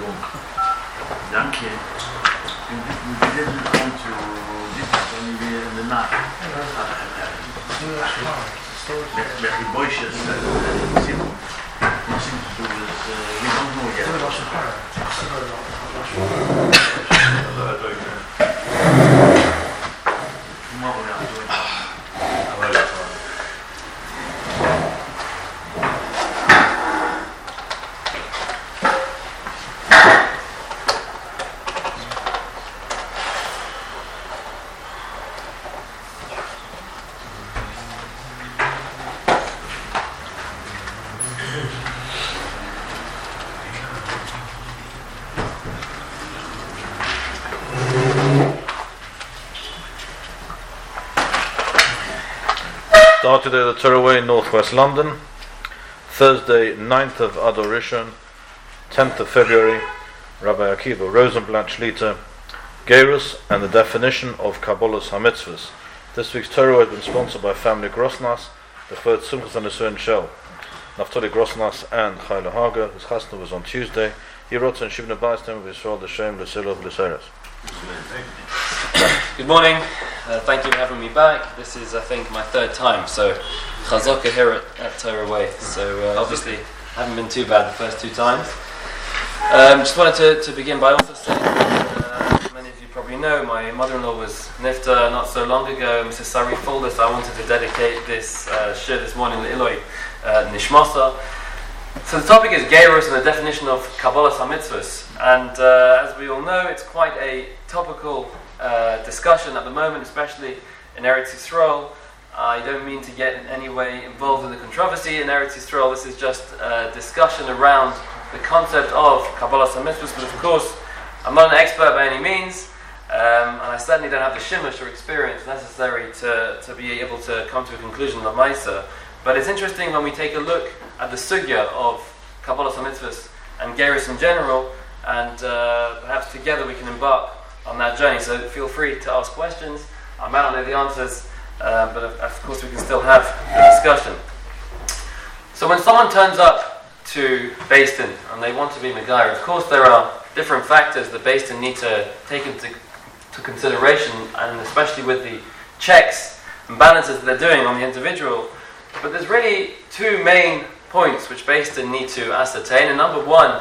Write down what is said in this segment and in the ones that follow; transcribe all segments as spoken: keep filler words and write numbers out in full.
Danke. We didn't come to this only in the night. Very boisterous and simple. Nothing to do with, we don't know yet. Tomorrow we are doing it. Start today the Torah Way in Northwest London, Thursday ninth of Adar Rishon, tenth of February, Rabbi Akiva Rosenblatt Shlita, Gerus and the definition of Kabbalas HaMitzvahs. This week's Torah Way has been sponsored by family Grosnas, the Chvod Simchas and Nisuin Shell, Naftali Grosnas and Chayla Haga, whose chasna was on Tuesday. He wrote in Shivna Baistem with Yisrael L'Shem L'Silov L'Seres. Good morning, uh, thank you for having me back. This is, I think, my third time, so Chazaka here at, at Torah Way. So uh, obviously, haven't been too bad the first two times. Um, just wanted to, to begin by also saying, uh, many of you probably know, my mother-in-law was nifta not so long ago. Missus Sari Fuldes, I wanted to dedicate this uh, shir this morning to Eloi uh, Nishmasa. So the topic is Gerus and the definition of Kabbalas HaMitzvahs. And uh, as we all know, it's quite a topical uh, discussion at the moment, especially in Eretz Yisrael. I don't mean to get in any way involved in the controversy in Eretz Yisrael. This is just a discussion around the concept of Kabbalas HaMitzvahs. But of course, I'm not an expert by any means, um, and I certainly don't have the shimush or experience necessary to, to be able to come to a conclusion on Maisa. But it's interesting when we take a look at the sugya of Kabbalas HaMitzvahs and Gerus in general, and uh, perhaps together we can embark on that journey. So feel free to ask questions. I might not know the answers, uh, but of, of course we can still have the discussion. So when someone turns up to Beis Din and they want to be Megayer, of course there are different factors that Beis Din need to take into to consideration, and especially with the checks and balances that they're doing on the individual. But there's really two main points which Beis Din need to ascertain. And number one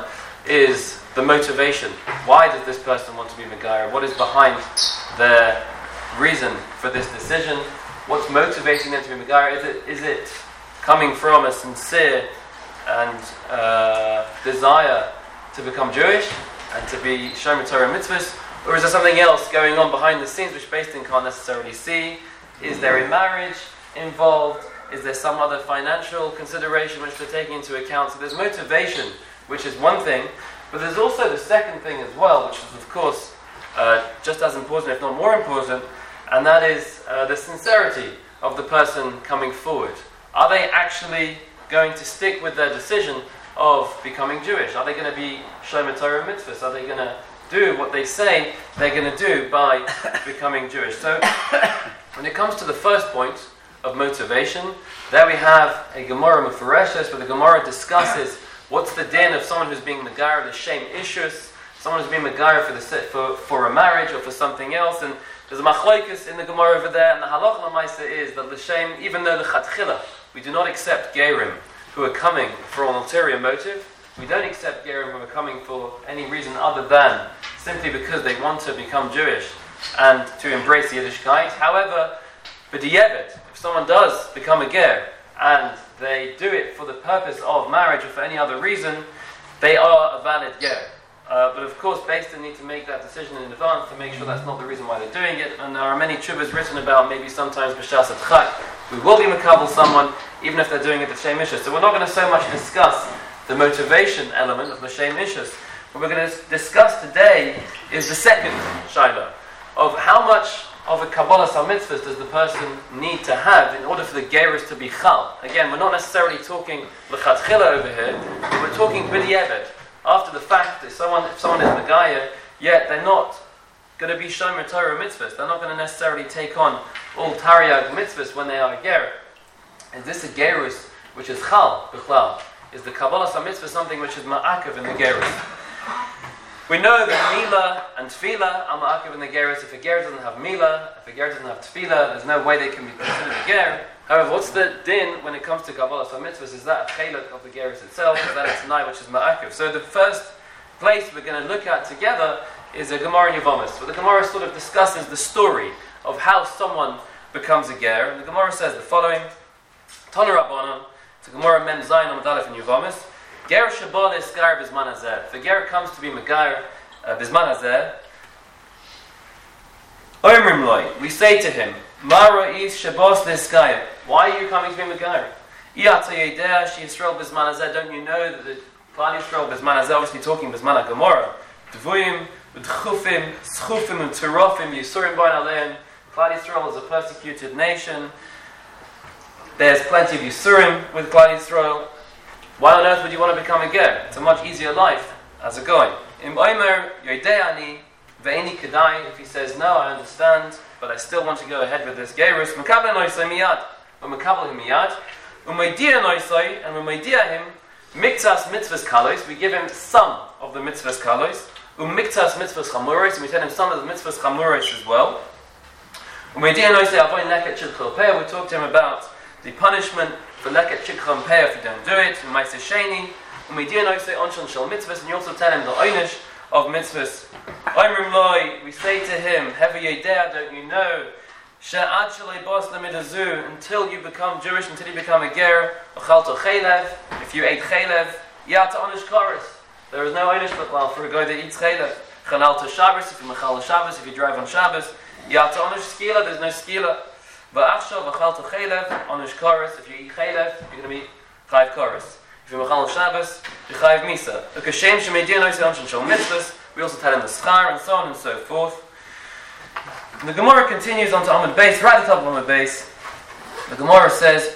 is the motivation. Why does this person want to be Megayer? What is behind their reason for this decision? What's motivating them to be Megayer? Is it, is it coming from a sincere and uh, desire to become Jewish and to be Shomer Torah Mitzvahs? Or is there something else going on behind the scenes which Beis Din can't necessarily see? Is there a marriage involved? Is there some other financial consideration which they're taking into account? So there's motivation, which is one thing, but there's also the second thing as well, which is of course uh, just as important, if not more important, and that is uh, the sincerity of the person coming forward. Are they actually going to stick with their decision of becoming Jewish? Are they going to be Shomer Torah Mitzvahs? Are they going to do what they say they're going to do by becoming Jewish? So when it comes to the first point, of motivation, there we have a Gemara Mefereshes, where the Gemara discusses what's the din of someone who's being Megayer the Shem Ishus, someone who's being Megayer for the for for a marriage or for something else. And there's a machlokes in the Gemara over there, and the halacha l'maisa is that the Shem, even though the Chatchila, we do not accept Gerim who are coming for an ulterior motive. We don't accept Gerim who are coming for any reason other than simply because they want to become Jewish and to embrace Yiddishkeit. However, b'di'evet, if someone does become a ger and they do it for the purpose of marriage or for any other reason, they are a valid ger. Uh, but of course, Beis Din need to make that decision in advance to make sure that's not the reason why they're doing it. And there are many tshuvas written about maybe sometimes b'shas adchak we will be mekabel someone even if they're doing it the Shem Ishus. So we're not going to so much discuss the motivation element of the Shem Ishus. What we're going to discuss today is the second shaila of how much of a Kabbalas HaMitzvahs does the person need to have in order for the gerus to be chal. Again, we're not necessarily talking l'chatchila over here, but we're talking b'di'evet. After the fact that someone, if someone is Megayer, yet they're not going to be Shomer Torah Mitzvahs, they're not going to necessarily take on all Tariag Mitzvahs when they are a ger. Is this a gerus which is chal, b'chlal? Is the Kabbalas HaMitzvah something which is ma'akev in the gerus? We know that Mila and Tefillah are ma'akiv in the Geras. If a Ger doesn't have Mila, if a Ger doesn't have Tefillah, there's no way they can be considered a Ger. However, what's the din when it comes to Kabbalah mitzvahs? Is that a chelak of the Geras itself? Is that a Tanai which is ma'akiv? So the first place we're going to look at together is a Gemara in Yevamos. Where the Gemara sort of discusses the story of how someone becomes a Ger. And the Gemara says the following: Tana Rabbanan, it's a Gemara Mem Zayin Amud Aleph in Yevamos. Ger Shabal Eskar Bizman Hazeh. If a Ger comes to be Megair uh, Bizman Hazeh, Omrim Loi, we say to him, Mara is Shabos Leskayim. Why are you coming to be Megair? Iyata Yedea Shi Yisrael Bizman Hazeh. Don't you know that the Klal Yisrael Bizman Hazeh, obviously talking Bizman HaGemara, Dvuyim, Udchufim, Schufim, and Terofim, Yisurim Bain Aleim. Klal Yisrael is a persecuted nation. There's plenty of Yisurim with Klal Yisrael. Why on earth would you want to become a Ger? It's a much easier life as a goy. Im Omer Yodeani Ve'eni Kedai. If he says no, I understand, but I still want to go ahead with this Gerus. Mekabel Noisai Miyad. When Mekabel him Miyad. Umaydia Noisai, and when Maydia him Miktas Mitzvahs Kalos, we give him some of the Mitzvahs Kalos. Umiktas Mitzvahs Chamuros, and we tell him some of the Mitzvahs Chamuros as well. Umaydia Noisai Avoin Leket Shilchel Peh. We talk to him about the punishment for leket shikha peh if you don't do it. And ma'aseh sheni, and we do know say onshon shel mitzvahs, and you also tell him the oynish of mitzvahs. Oimrim loi, we say to him, hever yedea, don't you know, she'ad shalei bos lemidazu, until you become Jewish, until you become a ger, ochalto chaylev, if you ate chaylev, yata onish chorus. There is no oynish b'klal for a guy that eats chaylev. Chanal to Shabbos, if you machal Shabbos, if you drive on Shabbos, yata onish skila, there's no skila. Va'achshav v'chalto chaylev, onish chorus, if you eat chaylev, you're going to be chayiv chorus. If you machal Shabbos, you chayiv misa. Ukashem shemeidia noisei onshon shel mitzvahs, we also tell him the schar and so on and so forth. The Gemara continues on to Amud Beis, right at the top of Amud Beis. The Gemara says,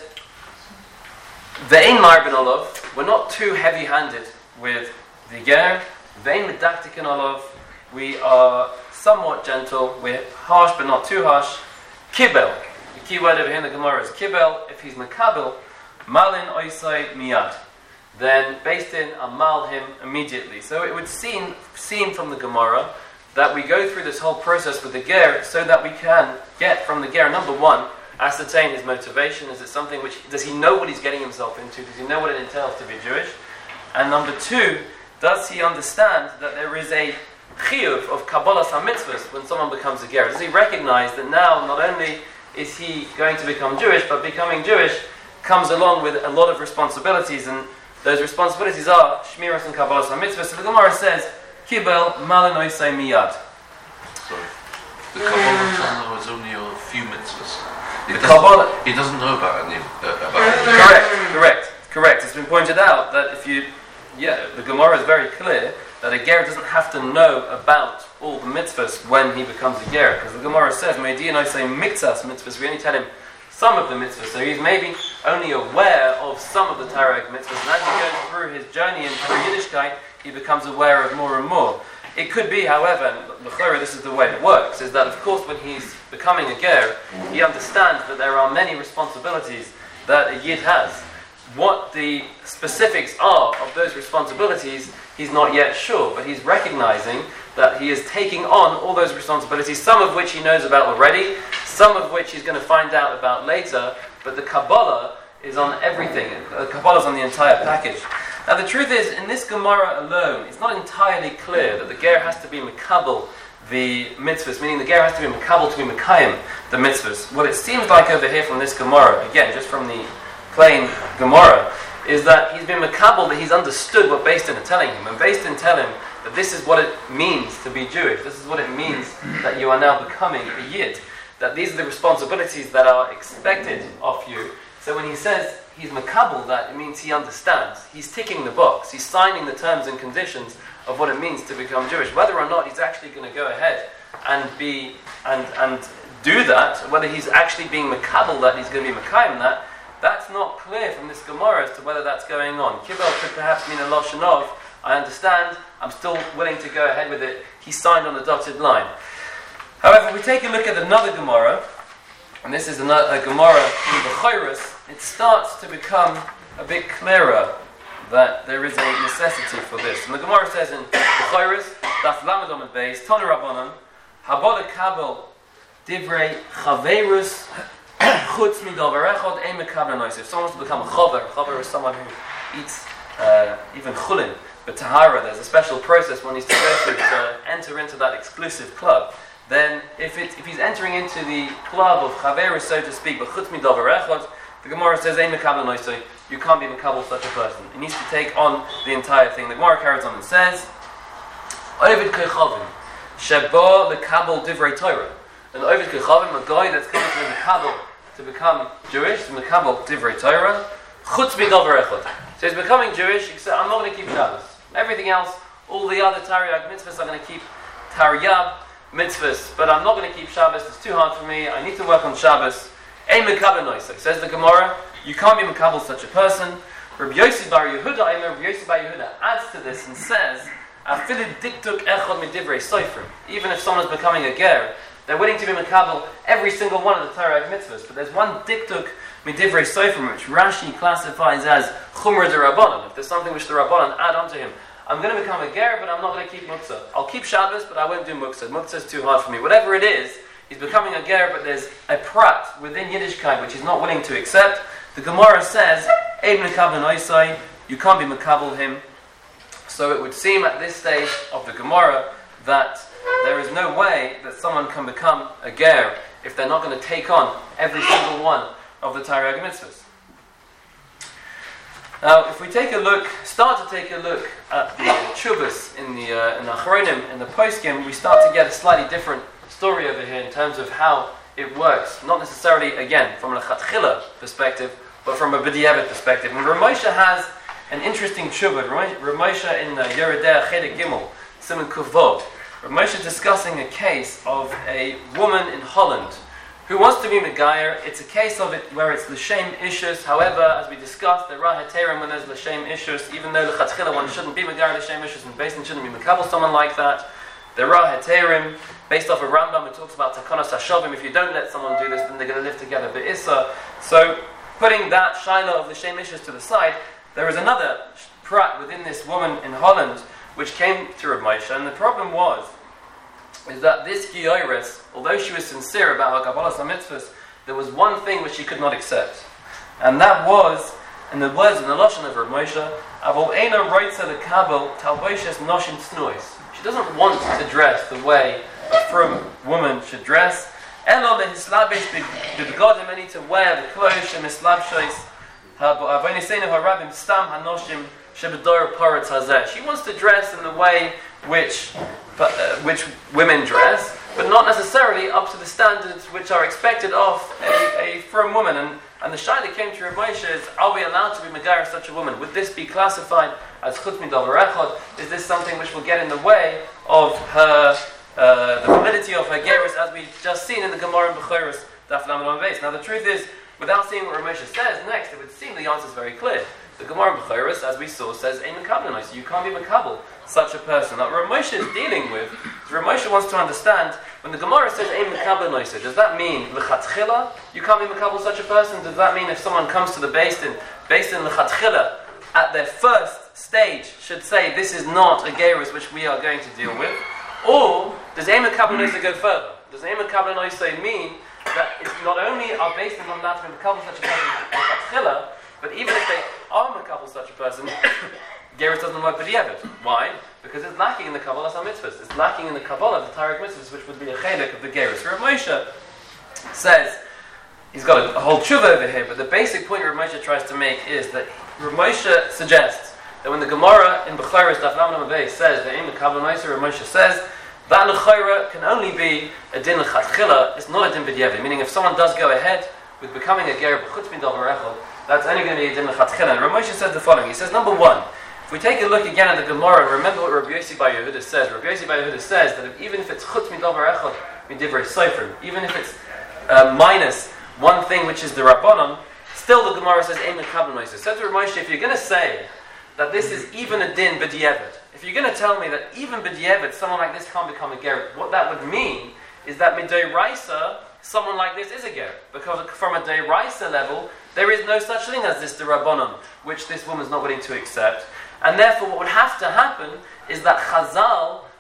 Ve'ein marbin olav, we're not too heavy-handed with the ger. Ve'ein medaktikin olav, we are somewhat gentle, we're harsh but not too harsh. Kibel, the key word over here in the Gemara is kibel. If he's mekabel, malin oisai miyad, then based in amal him immediately. So it would seem seem from the Gemara that we go through this whole process with the ger so that we can get from the ger, number one, ascertain his motivation. Is it something which, does he know what he's getting himself into? Does he know what it entails to be Jewish? And number two, does he understand that there is a chiyuv of Kabbalas HaMitzvahs when someone becomes a ger? Does he recognize that now not only is he going to become Jewish, but becoming Jewish comes along with a lot of responsibilities, and those responsibilities are Shmiras and Kabbalas HaMitzvahs. So the Gemara says, Kibel Malin Oisei Miyad. Sorry. The Kabbalah Tanna is only a few mitzvahs. He doesn't, Kabbalah, he doesn't know about any uh, about any. correct, correct, correct. It's been pointed out that if you, yeah, the Gemara is very clear that a ger doesn't have to know about all the mitzvahs when he becomes a ger, because the Gemara says, Meidi and I say mitzvahs mitzvahs, we only tell him some of the mitzvahs, so he's maybe only aware of some of the Torah mitzvahs, and as he goes through his journey in through Yiddishkeit, he becomes aware of more and more. It could be, however, and this is the way it works, is that of course when he's becoming a ger, he understands that there are many responsibilities that a yid has. What the specifics are of those responsibilities, he's not yet sure, but he's recognizing that he is taking on all those responsibilities, some of which he knows about already, some of which he's going to find out about later, but the Kabbalah is on everything. The Kabbalah is on the entire package. Now the truth is, in this Gemara alone, it's not entirely clear that the ger has to be mekabel the mitzvahs, meaning the ger has to be mekabel to be mekayim the mitzvahs. What it seems like over here from this Gemara, again, just from the plain Gemara, is that he's been mekabel, that he's understood what Beis Din are telling him, and Beis Din tell him that this is what it means to be Jewish, this is what it means that you are now becoming a yid, that these are the responsibilities that are expected of you. So when he says he's mekabel, that it means he understands. He's ticking the box. He's signing the terms and conditions of what it means to become Jewish. Whether or not he's actually going to go ahead and be and and do that, whether he's actually being mekabel that he's going to be mekayim that, that's not clear from this Gemara as to whether that's going on. Kibel could perhaps mean a lashon of, I understand, I'm still willing to go ahead with it. He signed on the dotted line. However, if we take a look at another Gemara, and this is another a Gemara in Bechorus, it starts to become a bit clearer that there is a necessity for this. And the Gemara says in Bechorus, Daf Lamed Amud Beis, Tanu Rabbanan, Haba lekabel divrei chaverus chutz midavar echad ein mekabel nois. If someone wants to become a chaver, chaver is someone who eats uh, even chulin, but tahara, there's a special process one needs to go through to enter into that exclusive club. Then, if it, if he's entering into the club of chaverus, so to speak, but chutz midavar echad, the Gemara says ein mekabel nois. You can't be mekabel such a person. He needs to take on the entire thing. The Gemara carries on and says, Ovid kechavim sheba lekabel divrei Torah. An Ovid kechavim, a guy that's coming to mekabel to become Jewish, to mekabel divrei Torah, chutz midavar echad. So he's becoming Jewish. He said, I'm not going to keep Shabbos. Everything else, all the other Tariag mitzvahs, I'm going to keep Tariyab mitzvahs, but I'm not going to keep Shabbos. It's too hard for me. I need to work on Shabbos. Ein mekabel noisek. Says the Gemara, you can't be mekabel such a person. Rabbi Yossi bar Yehuda, Rabbi Yossi bar Yehuda adds to this and says, Afilu diktuk echad midivrei soifrim. Even if someone is becoming a ger, they're willing to be mekabel every single one of the Torah mitzvahs. But there's one diktuk midivrei soifrim which Rashi classifies as chumra de rabbanan. If there's something which the rabbanan add onto him, I'm going to become a ger, but I'm not going to keep muktzah. I'll keep Shabbos, but I won't do muktzah. Muktzah is too hard for me. Whatever it is, he's becoming a ger, but there's a prat within Yiddishkeit which he's not willing to accept. The Gemara says, Ein mekabel noisai, you can't be mekabel him. So it would seem at this stage of the Gemara that there is no way that someone can become a ger if they're not going to take on every single one of the Torah mitzvahs. Now, if we take a look, start to take a look at the Chubas in the uh, in the Achronim, in the Poskim, we start to get a slightly different story over here in terms of how it works. Not necessarily, again, from a Lechatchila perspective, but from a B'diavad perspective. And Ramosha has an interesting Chubah. Ramosha in uh, Yeridea Cheder Gimel, Simon Kuvod. Ramosha discussing a case of a woman in Holland who wants to be Megayer. It's a case of it where it's L'Shem Ishus. However, as we discussed, there are Heterim when there's L'Shem Ishus, even though L'Chatchila one shouldn't be Megayer L'Shem Ishus, and Beis Din shouldn't be Mekabel someone like that. There are Heterim, based off of Rambam, it talks about Takonos HaShovim. If you don't let someone do this, then they're going to live together Be'issa. So, putting that Shiloh of L'Shem Ishus to the side, there is another prat within this woman in Holland, which came to Rav Moshe, and the problem was, is that this Giyoris, although she was sincere about her Kabbalah HaMitzvahs, there was one thing which she could not accept. And that was, in the words in the Lashon of Rav Moshe, Avol Eina Roitza Lekabel Talboshes Noshim Tznuis. She doesn't want to dress the way a frum woman should dress. Elo lehislabish b'begodim, I need to wear the clothes shemislabshois ha'avonisenu harabim stam hanoshim shebedor paratz hazeh. She wants to dress in the way which uh, which women dress, but not necessarily up to the standards which are expected of a, a frum woman. And and the shayla that came to Rav Moshe is, are we allowed to be megayer such a woman? Would this be classified as chutz midavar echad? Is this something which will get in the way of her uh, the validity of her gerus, as we just seen in the Gemara in Bechoros Daf Lamed Amud Beis? Now the truth is, without seeing what Rav Moshe says next, it would seem the answer is very clear. The Gemara in Bechoros, as we saw, says ein mekabel, so you can't be mekabel such a person. That Rav Moshe is dealing with, Rav Moshe wants to understand, when the Gemara says ein mekabel noise, does that mean l'chatchila you can't be mekabel such a person? Does that mean if someone comes to the Beis Din, Beis Din l'chatchila at their first stage should say this is not a gerus which we are going to deal with? Or does ein mekabel noise go further? Does ein mekabel noise mean that it's not only are Beis Din not allowed to be mekabel such a person l'chatchila, but even if they are mekabel such a person, gerus doesn't work for the Eved. Why? Because it's lacking in the Kabbalah HaMitzvahs. It's lacking in the Kabbalah, the Torah mitzvahs, which would be a chelik of the gerus. Rav Moshe says, he's got a, a whole tshuva over here, but the basic point Rav Moshe tries to make is that Rav Moshe suggests that when the Gemara in Bechoros Daf Lamed Amud Beis says that in the Kabbalah Moshe, Rav Moshe says that l'chayra can only be a din l'chatchila, it's not a din b'diavad. Meaning, if someone does go ahead with becoming a ger b'chutz midavar echad, that's only going to be a din l'chatchila. And Rav Moshe says the following. He says, number one, if we take a look again at the Gemara, remember what Rabbi Yossi bar Yehuda says. Rabbi Yossi bar Yehuda says that if, even if it's chutz midavar echad midivrei soifrim, even if it's uh, minus one thing which is the Rabbanon, still the Gemara says ein mekabel noise. So to Rav Moshe, if you're going to say that this is even a din b'diavad, if you're going to tell me that even b'diavad someone like this can't become a ger, what that would mean is that midoraisa someone like this is a ger, because from a deiraisa level there is no such thing as this Rabbanon, which this woman's not willing to accept. And therefore what would have to happen is that Chazal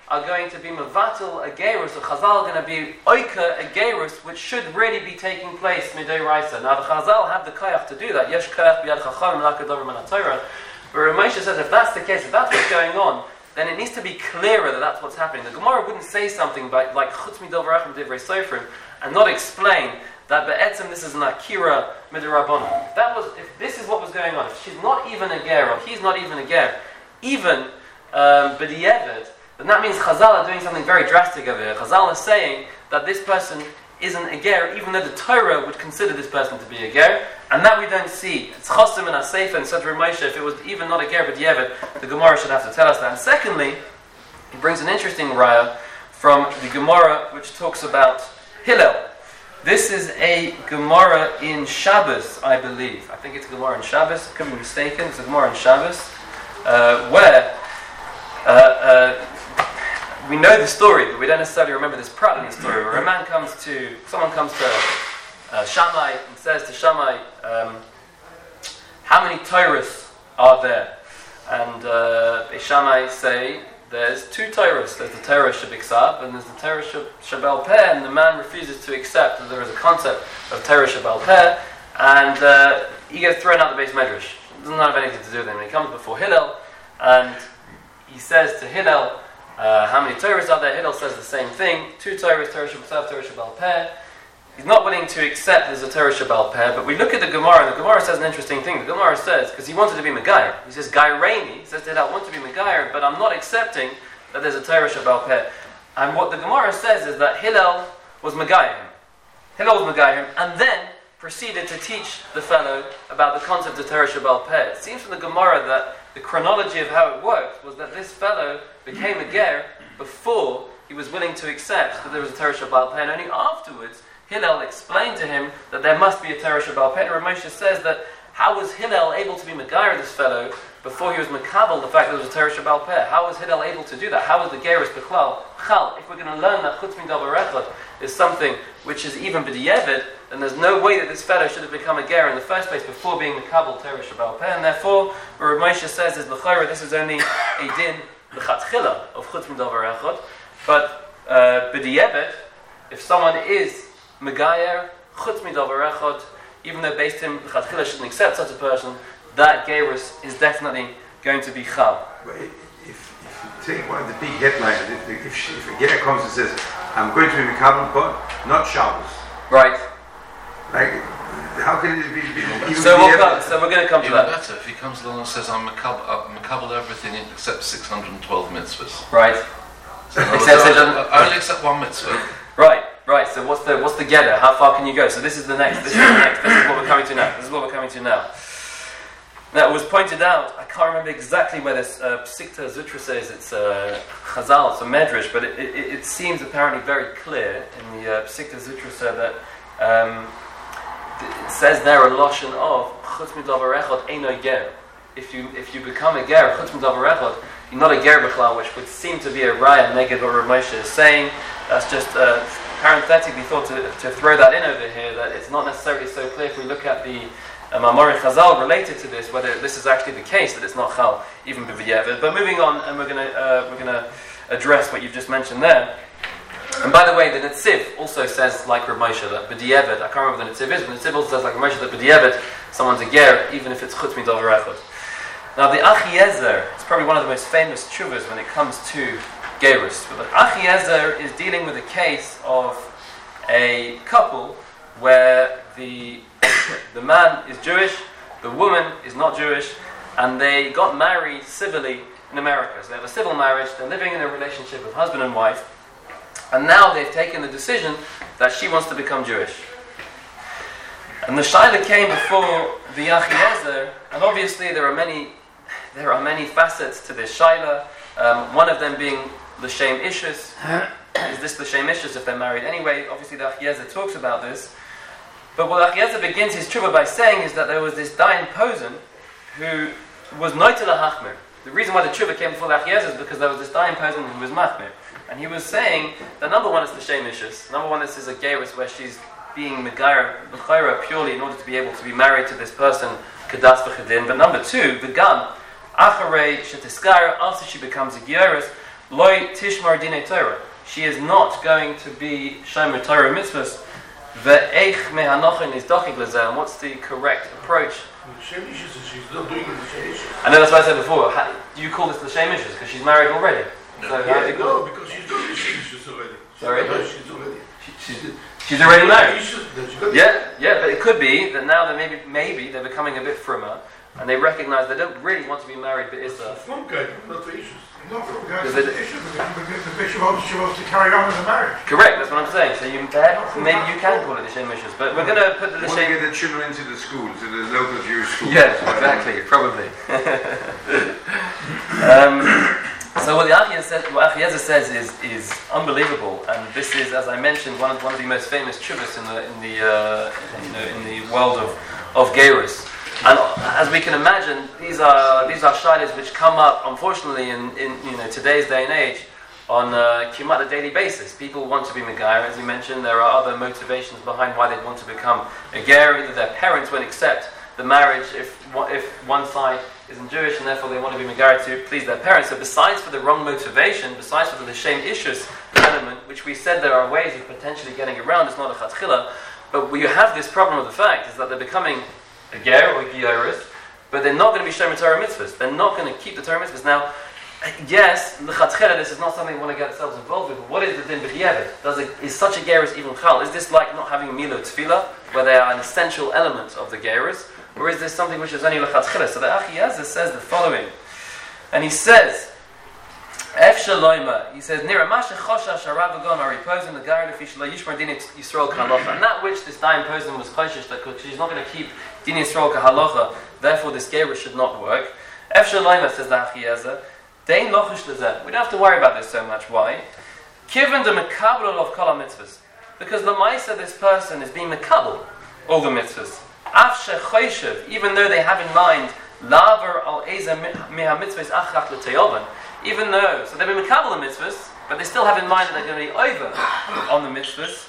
are going to be mevatel a gerus, or Chazal are going to be oika a gerus, which should really be taking place midei raisa. Now the Chazal have the koyach to do that. Yesh koyach b'yad chacham l'akadover min haTorah. But Ramosha says if that's the case, if that's what's going on, then it needs to be clearer that that's what's happening. The Gemara wouldn't say something by, like chutz midol v'rachim divrei sofrim and not explain that be'etzem this is an akira midirabbanan. If that was, if this is what was going on, if she's not even a ger, or he's not even a ger, even um, b'di'evet, then that means Chazal are doing something very drastic over here. Chazal are saying that this person isn't a ger, even though the Torah would consider this person to be a ger, and that we don't see. It's chosim and aseifa and such Ramosha. If it was even not a ger but yevet, the Gemara should have to tell us that. And secondly, he brings an interesting raya from the Gemara which talks about Hillel. This is a Gemara in Shabbos, I believe. I think it's a Gemara in Shabbos. I could be mistaken. It's a Gemara in Shabbos uh, where uh, uh, we know the story, but we don't necessarily remember this prat in the story. Where a man comes to, someone comes to uh, Shammai and says to Shammai, um, "How many Torahs are there?" And uh, the Shammai say, "There's two Torahs. There's the Torah Shebiksav and there's the Torah Shebal Peh." And the man refuses to accept that there is a concept of Torah Shebal Peh, and uh, he gets thrown out the Beis Medrash. It doesn't have anything to do with him. He comes before Hillel, and he says to Hillel, Uh, how many Torahs are there? Hillel says the same thing. Two Torahs, Torah Shebiksav, Torah Shebal Peh. He's not willing to accept there's a Torah Shebal Peh, but we look at the Gemara, and the Gemara says an interesting thing. The Gemara says, because he wanted to be Megayer, he says, Gai Reini, he says to Hillel, I want to be Megayer, but I'm not accepting that there's a Torah Shebal Peh. And what the Gemara says is that Hillel was Megayer him. Hillel was Megayer him, and then proceeded to teach the fellow about the concept of Torah Shebal Peh. It seems from the Gemara that the chronology of how it worked was that this fellow became a ger before he was willing to accept that there was a Torah Shebal Peh, and only afterwards Hillel explained to him that there must be a Torah Shebal Peh. And Ramosha says that how was Hillel able to be Megayer this fellow before he was Mekabel the fact that there was a Torah Shebal Peh? How was Hillel able to do that? How was the Gerus Bechlal? Chal, if we're going to learn that Chutz Midal Berechot is something which is even B'di'evet, then there's no way that this fellow should have become a ger in the first place before being Mekabel Torah Shebal Peh. And therefore, what Ramosha says is L'chayra, this is only a din L'chatchila of Chutz Midal Berechot, but uh, B'di'evet, if someone is Megayer, Chutz Midal Berechot, even though based him L'chatchila shouldn't accept such a person, that Gerus is definitely going to be Chal. But if, if you take one of the big headlines, if, if, she, if a ger comes and says, I'm going to be Mekabel, but not Shabbos. Right. Like, how can it be, be even so, be we'll come, so we're going to come Even to that. better, if he comes along and says, I'm Mekabel everything except six hundred twelve mitzvahs. Right. So Except I, it doesn't- I only accept one mitzvah. Right, right. So what's the what's the getter? How far can you go? So this is the next. This is the next. This is what we're coming to now. This is what we're coming to now. Now it was pointed out. I can't remember exactly where this uh, Psikta Zutra says it's uh, Chazal, it's a Medrash, but it, it, it seems apparently very clear in the uh, Psikta Zutra said that um, it says there a lashon of Chutz Midal Berechot eino ger. If you if you become a ger, Chutz Midal Berechot, you're not a ger b'chlal, which would seem to be a raya neged what Ramosha is saying. That's just uh, parenthetically thought to, to throw that in over here, that it's not necessarily so clear if we look at the uh, Mamori Chazal related to this, whether this is actually the case, that it's not Chal, even B'V'yevet. But moving on, and we're going to uh, we're going to address what you've just mentioned there. And by the way, the Netziv also says, like Rav Moshe, that B'Di'evet, I can't remember what the Netziv is, but the Netziv also says, like Rav Moshe, that B'Di'evet, someone's a ger, even if it's Chutz Midal Berechot. Now the Achiezer is probably one of the most famous tshuvas when it comes to Gerus. But the Achiezer is dealing with a case of a couple where the the man is Jewish, the woman is not Jewish, and they got married civilly in America. So they have a civil marriage, they're living in a relationship of husband and wife, and now they've taken the decision that she wants to become Jewish. And the Shaila came before the Achiezer, and obviously there are many there are many facets to this Shaila, um, one of them being L'Shem Ishus. Is this L'Shem Ishus if they're married anyway? Obviously the Achiezer talks about this. But what Achiezer begins his tshuva by saying is that there was this Dayan Posen who was Noitel HaHachmir. The reason why the tshuva came before the Achiezer is because there was this Dayan Posen who was Machmir. And he was saying that number one is L'Shem Ishus. Number one, this is a Gerus where she's being Megayer, B'chayra purely in order to be able to be married to this person, Kedas V'chedin. But number two, the Gam, Acharei Shetiskar, after she becomes a Gerus, Loi tishmar dinei Torah. She is not going to be shomer Torah mitzvahs. Ve'eich mehanochin is dochik lezeh. And what's the correct approach? She's not doing it. I know that's what I said before. How, do you call this the shem issues because she's married already? No. So Yeah, how do you call no, because she's doing issues already. Sorry? No, she's already. She's, she's already married. Issues that you got. Yeah, yeah, but it could be that now that maybe maybe they're becoming a bit frummer and they recognize they don't really want to be married but Issa. From guy, not for issues. Not from guys, Because it's it- an issue because the bishop wants, she wants to carry on with the marriage. Correct, that's what I'm saying. So you perhaps maybe you can call it the Shem Mishas, but we're gonna put the Want to Shem. get the children into the schools, to the local Jewish schools. Yeah, exactly, probably. um, so what the Achiezer says, what Achiezer says is is unbelievable, and this is, as I mentioned, one of one of the most famous chuvas in the in the uh, you know in the world of of Geirus. And as we can imagine, these are these are shaylas which come up, unfortunately, in, in you know today's day and age, on uh, on a daily basis. People want to be megayer, as you mentioned. There are other motivations behind why they want to become a ger. Either their parents won't accept the marriage if if one side isn't Jewish, and therefore they want to be megayer to please their parents. So besides for the wrong motivation, besides for the shem issues element, which we said there are ways of potentially getting around, it's not a chatchila, but we have this problem of the fact is that they're becoming a ger or a gioris, but they're not going to be shomer Torah mitzvahs. They're not going to keep the Torah mitzvahs. Now, yes, the chatchila, this is not something we want to get ourselves involved with. But what is the din b'diavad? Does it is such a gerus even chal? Is this like not having milo tefillah, where they are an essential element of the gerus, or is this something which is only lechatchila? So the Achiezer says the following, and he says. Ef shaloima, he says, Nira masha chosha sharav agon are reposing the gar lefi shlo yishmar din Yisrael kahalacha. And that which this dying person was choshish that she's not going to keep din Yisrael kahalacha, therefore this gerus should not work. Ef shaloima, says the Achiezer, dein lochish lezeh. We don't have to worry about this so much. Why? Kiven de mekabel of kol mitzvahs, because the ma'isa this person is being mekabel all the mitzvahs. Af shechoshev, even though they have in mind laver al eza miha mitzvahs achrach l'teyovan. Even though, so they've been mekabel the mitzvahs, but they still have in mind that they're going to be over on the mitzvahs.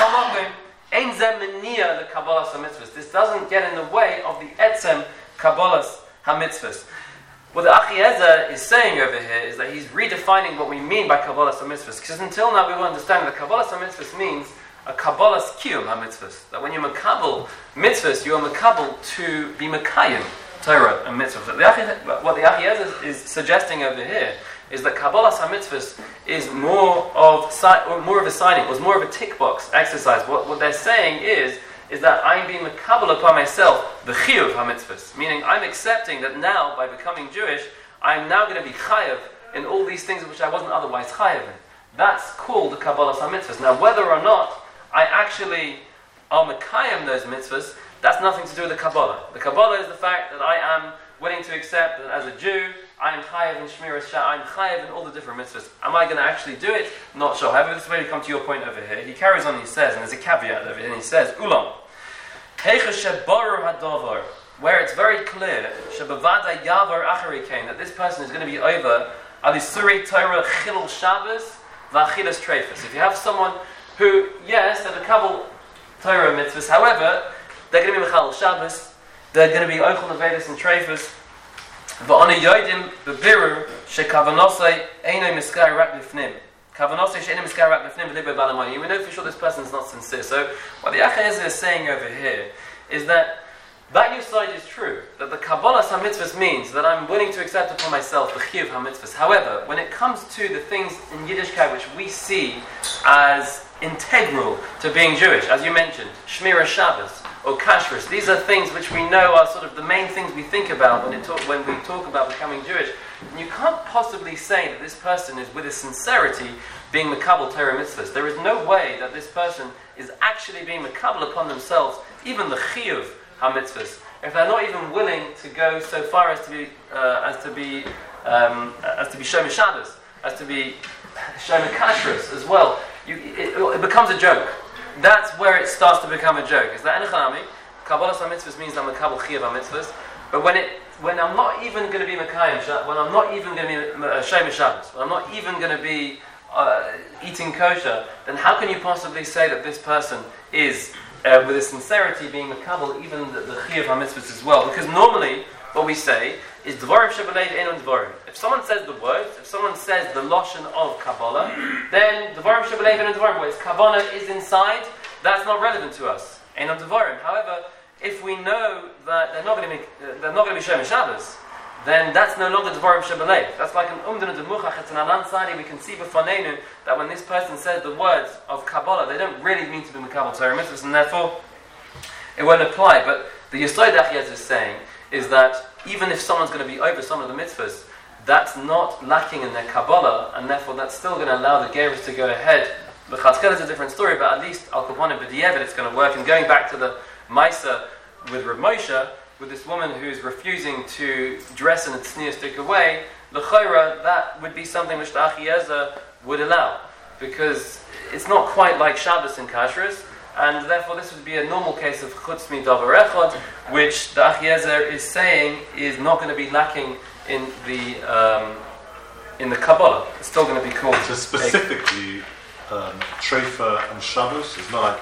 This doesn't get in the way of the etzem kabbalas ha-mitzvahs. What the Achiezer is saying over here is that he's redefining what we mean by kabbalas ha-mitzvahs. Because until now we will understand that kabbalas ha-mitzvahs means a kabbalas kiyum ha-mitzvahs. That when you mekabel mitzvahs, you are mekabel to be mekayim Torah and mitzvahs. What the Achiezer is suggesting over here is that kabbalas ha-mitzvahs is more of or more of a signing, was more of a tick box exercise. What, what they're saying is is that I'm being mekabel upon myself the chiyuv ha-mitzvahs, meaning I'm accepting that now by becoming Jewish, I'm now going to be chayav in all these things which I wasn't otherwise chayav in. That's called the kabbalas ha-mitzvahs. Now, whether or not I actually are mekayim those mitzvahs, that's nothing to do with the Kabbalah. The Kabbalah is the fact that I am willing to accept that as a Jew, I am chayav in Shmiras Shah, I'm chayav in all the different mitzvahs. Am I going to actually do it? Not sure. However, this is where we come to your point over here. He carries on and he says, and there's a caveat over here, and he says, Ulam, Heicha shebaru hadavar, where it's very clear, shebavada yavar acharikein, that this person is going to be over alisuri Torah chilul Shabbos v'achilas treifus. If you have someone who, yes, they're a couple Torah mitzvahs, however, they're going to be Mechal Shabbos, they're going to be Oichel Nevedas and Treifus, but on a Yodim, Bebiru, Shekavanosai, Eino Miskai Rak Lifnim. Kavanosai, Sheino Miskai Rak Lifnim, Libe Balamani. We know for sure this person is not sincere. So, what the Achiezer is saying over here is that that your side is true, that the Kabbalas HaMitzvahs means that I'm willing to accept upon myself the Chiyuv HaMitzvahs. However, when it comes to the things in Yiddishkeit which we see as integral to being Jewish, as you mentioned, Shmira Shabbos, or kashrus. These are things which we know are sort of the main things we think about when, it talk, when we talk about becoming Jewish. And you can't possibly say that this person is with a sincerity being mekabel Torah mitzvahs. There is no way that this person is actually being mekabel upon themselves, even the chiyuv ha-mitzvahs, if they're not even willing to go so far as to be uh, as to be um, as to be shomer Shabbos, as to be shomer kashrus as well. You, it, it becomes a joke. That's where it starts to become a joke. Is that enechanami? Kabbalas ha-mitzvahs means I'm mekabel chiyuv ha-mitzvahs, but when it when I'm not even going to be mekayim, when I'm not even going to be uh, shomer Shabbos, when I'm not even going to be uh, eating kosher, then how can you possibly say that this person is uh, with a sincerity being mekabel even the, the chiyuv ha-mitzvahs as well? Because normally what we say is Dvarim Shebelev Enon Dvarim. If someone says the words, if someone says the Lashon of Kabbalah, then Dvarim Shebelev Enon Dvarim, where his Kabbalah is inside, that's not relevant to us. Enon Dvarim. However, if we know that they're not going to be they're not going to be Shem Shabbos, then that's no longer Dvarim Shebelev. That's like an Umdan Demuchach. It's an Alan Sadi. We can see b'fanenu that when this person says the words of Kabbalah, they don't really mean to be Mekabel Torah mitzvahs, and therefore it won't apply. But the Yesod Achiyaz is saying is that even if someone's going to be over some of the mitzvahs, that's not lacking in their Kabbalah, and therefore that's still going to allow the Gerus to go ahead. The Chatzkel is a different story, but at least Al Kaponim B'Di'evet it's going to work. And going back to the Maisa with Rav Moshe, with this woman who's refusing to dress in a tzniustik way, l'chayra, that would be something which the Achiezer would allow, because it's not quite like Shabbos and Kashrus, and therefore this would be a normal case of chutz mi davar echad, which the Achiezer is saying is not going to be lacking in the um, in the Kabbalah. It's still going to be called. So specifically, um, Treifa and Shabbos is not like.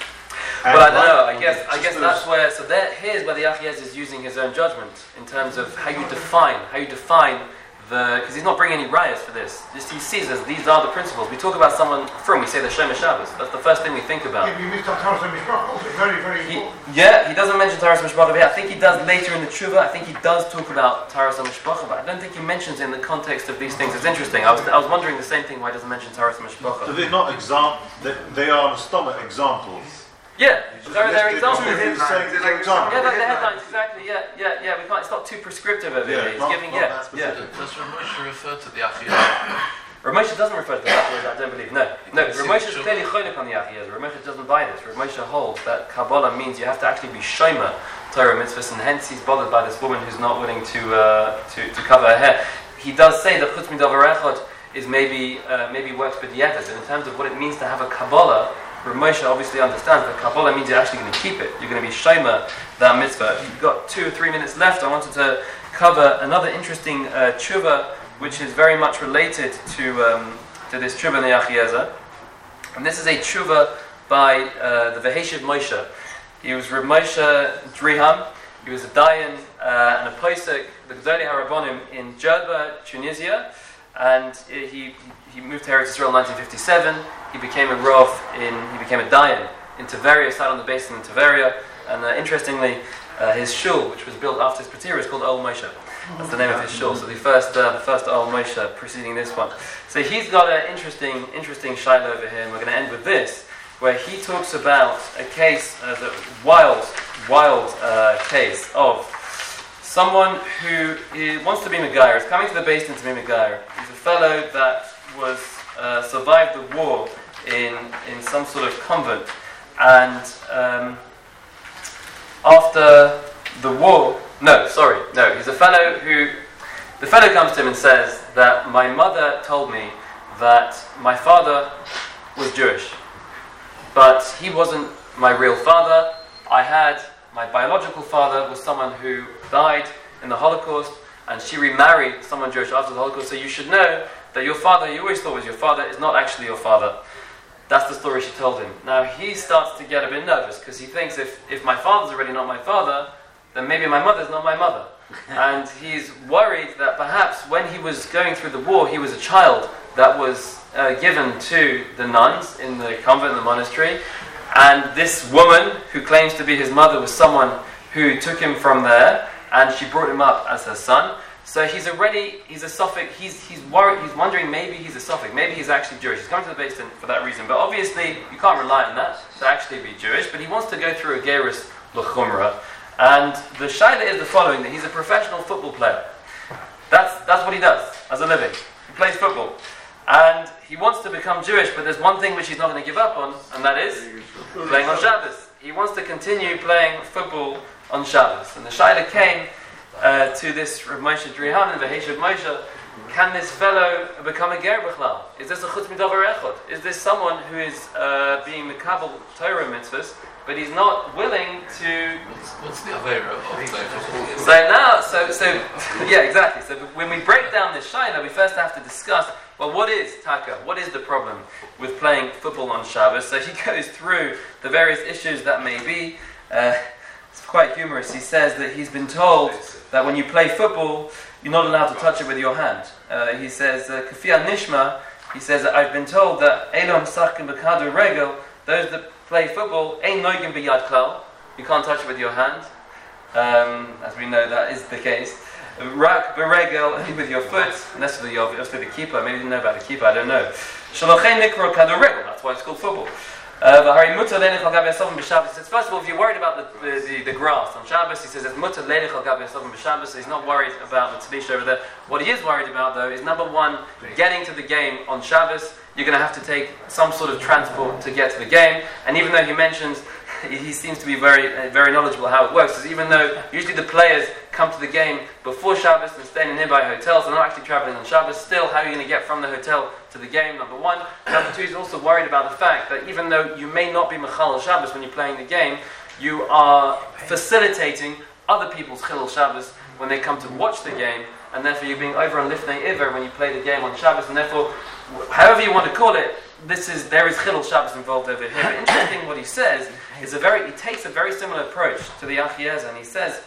Well, I don't know. I guess I guess that's where. So there, here's where the Achiezer is using his own judgment in terms of how you define how you define the, because he's not bringing any riots for this. Just he sees as these are the principles. We talk about someone from, we say the Shem Shabbos. That's the first thing we think about. Yeah, you missed out Taras HaMishpach also, very, very He, important. yeah, he doesn't mention Taras HaMishpach here. I think he does later in the Tshuva. I think he does talk about Taras HaMishpach, but I don't think he mentions it in the context of these things. It's interesting. I was I was wondering the same thing why he doesn't mention Taras HaMishpach. So they're not exam- they, they are stomach examples. Yeah, they're, they're examples. Two Yeah, saying They're they're like examples. like the headlines, exactly. Yeah, yeah, yeah. We can't. It's not too prescriptive of it. Yeah, He's not- giving, not yeah, that yeah. specific. Does Ramosha refer to the Achiyah? Ramosha doesn't refer to the Achiyaz, I don't believe. No, no. It's Ramosha is true. clearly cholik on the Achiyaz. Ramosha doesn't buy this. Ramosha holds that Kabbalah means you have to actually be shomer Torah mitzvahs, and hence he's bothered by this woman who's not willing to uh, to, to cover her hair. He does say that chutz midavar echad is maybe uh, maybe works for di'evet, and in terms of what it means to have a Kabbalah, Ramosha obviously understands that Kabbalah means you're actually going to keep it. You're going to be shomer that mitzvah. If you've got two or three minutes left, I wanted to cover another interesting uh, tshuva, which is very much related to um, to this tshuva in the Achiezer. And this is a tshuva by uh, the Veheshiv Moshe. He was Rav Moshe Driham. He was a Dayan uh, and a Posek, the Gdolei Harabonim in Jerba, Tunisia. And he he moved to Eretz Yisrael in nineteen fifty-seven. He became a Rav in, he became a Dayan in Tveria, sat on the basin in Tveria. And uh, interestingly, uh, his shul, which was built after his Patira, is called Ol Moshe. That's the name of his shul. So the first, uh, the first Ol Moshe preceding this one. So he's got an interesting, interesting shaila over here, and we're going to end with this, where he talks about a case, uh, the wild, wild uh, case of someone who he wants to be Megayer, is coming to the basin to be Megayer. He's a fellow that was uh, survived the war in in some sort of convent, and um, after the war. No, sorry, no. He's a fellow who, the fellow comes to him and says that my mother told me that my father was Jewish, but he wasn't my real father. I had, my biological father was someone who died in the Holocaust, and she remarried someone Jewish after the Holocaust, so you should know that your father, you always thought was your father, is not actually your father. That's the story she told him. Now he starts to get a bit nervous, because he thinks if, if my father's already not my father, then maybe my mother's not my mother. And he's worried that perhaps when he was going through the war, he was a child that was uh, given to the nuns in the convent, in the monastery, and this woman who claims to be his mother was someone who took him from there, and she brought him up as her son. So he's already, he's a Sophic, he's he's worried, he's wondering maybe he's a Sophic, maybe he's actually Jewish. He's coming to the basin for that reason, but obviously you can't rely on that to actually be Jewish, but he wants to go through a Gerus L'chumra. And the shaila is the following, that he's a professional football player. That's that's what he does as a living. He plays football. And he wants to become Jewish, but there's one thing which he's not going to give up on, and that is playing on Shabbos. He wants to continue playing football on Shabbos. And the shaila came uh, to this Rav Moshe Driham and Veheshiv Moshe, can this fellow become a ger b'chlal? Is this a chutz midavar echad? Is this someone who is uh, being mekabel Torah mitzvahs, but he's not willing to... What's, what's the Avera of playing football? So now, so, so, yeah, exactly. So when we break down this shaila, we first have to discuss, well, what is taka? What is the problem with playing football on Shabbos? So he goes through the various issues that may be. Uh, it's quite humorous. He says that he's been told that when you play football, you're not allowed to touch it with your hand. Uh, he says, Kafia Nishma, he says that I've been told that Elom Sachkim Bekadu Regel, those that play football, Ein Noigim B'Yad Klal, you can't touch it with your hand. Um, as we know, that is the case. Rak Beregel, only with your foot, unless for the, obviously the keeper, maybe you didn't know about the keeper, I don't know. Shalochei Nikro Kadu Regel, that's why it's called football. Uh, he says, first of all, if you're worried about the, the, the, the grass on Shabbos, he says it's mutter leilech al gabe yasovim b'Shabbos. He's not worried about the tzvisha over there. What he is worried about, though, is number one, getting to the game on Shabbos. You're going to have to take some sort of transport to get to the game. And even though he mentions, he seems to be very, uh, very knowledgeable how it works. Because even though usually the players come to the game before Shabbos and stay in nearby hotels, they're not actually traveling on Shabbos. Still, how are you going to get from the hotel to the game? Number one. Number two, he's also worried about the fact that even though you may not be Mechal Shabbos when you're playing the game, you are facilitating other people's Chilul Shabbos when they come to watch the game, and therefore you're being over on Lifnei Iver when you play the game on Shabbos, and therefore, however you want to call it, this is there is Chilul Shabbos involved over here. But interesting, what he says is a very he takes a very similar approach to the Achiezer, and he says,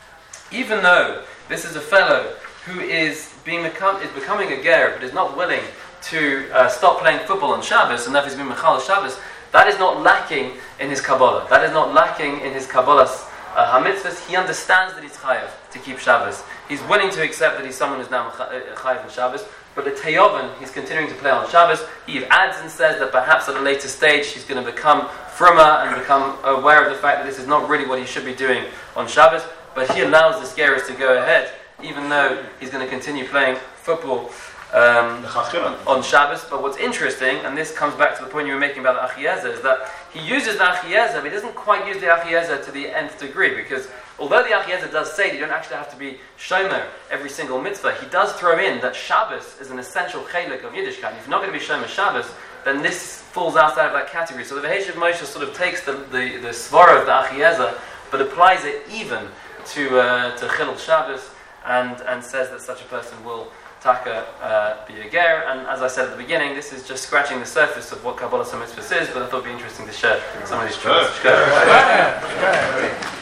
even though this is a fellow who is being become, is becoming a ger, but is not willing to uh, stop playing football on Shabbos, and therefore he's been Mechal Shabbos, that is not lacking in his Kabbalah. That is not lacking in his Kabbalah's uh, HaMitzvahs. He understands that he's Chayav to keep Shabbos. He's willing to accept that he's someone who's now Chayav in Shabbos, but at Teyovan, he's continuing to play on Shabbos. He adds and says that perhaps at a later stage he's going to become frumah and become aware of the fact that this is not really what he should be doing on Shabbos, but he allows the Geras to go ahead, even though he's going to continue playing football um, on, on Shabbos. But what's interesting, and this comes back to the point you were making about the Achiezer, is that he uses the Achiezer, but he doesn't quite use the Achiezer to the nth degree, because although the Achiezer does say that you don't actually have to be shomer every single mitzvah, he does throw in that Shabbos is an essential chelik of Yiddishkeit. If you're not going to be shomer Shabbos, then this falls outside of that category. So the Veheshev Moshe sort of takes the, the, the svara of the Achiezer, but applies it even to uh, to Chilul Shabbos, and, and says that such a person will taka uh, be a ger. And as I said at the beginning, this is just scratching the surface of what Kabbalah Mitzvahs is, but I thought it would be interesting to share some of these truths.